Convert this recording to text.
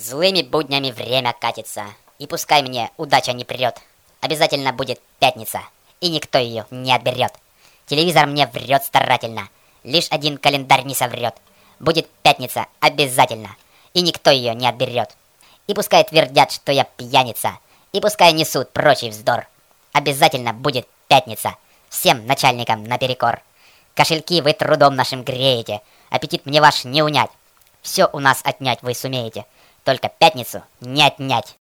Злыми буднями время катится, и пускай мне удача не прет. Обязательно будет пятница, и никто ее не отберет. Телевизор мне врет старательно, лишь один календарь не соврет. Будет пятница обязательно, и никто ее не отберет. И пускай твердят, что я пьяница, и пускай несут прочий вздор. Обязательно будет пятница, всем начальникам наперекор. Кошельки вы трудом нашим греете, аппетит мне ваш не унять. Все у нас отнять вы сумеете, только пятницу не отнять.